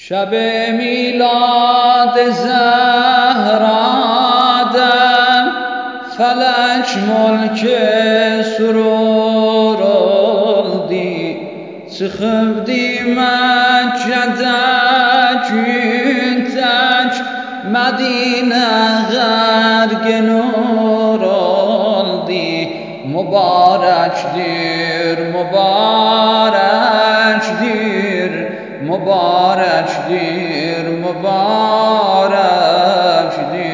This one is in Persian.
شب میلاد زهرادم فلک ملک سرور oldi çıkıbdi Mekke'de günteç Medine gərgə nur oldi mübarekdir mübarekdir mübarekdir mübarekdir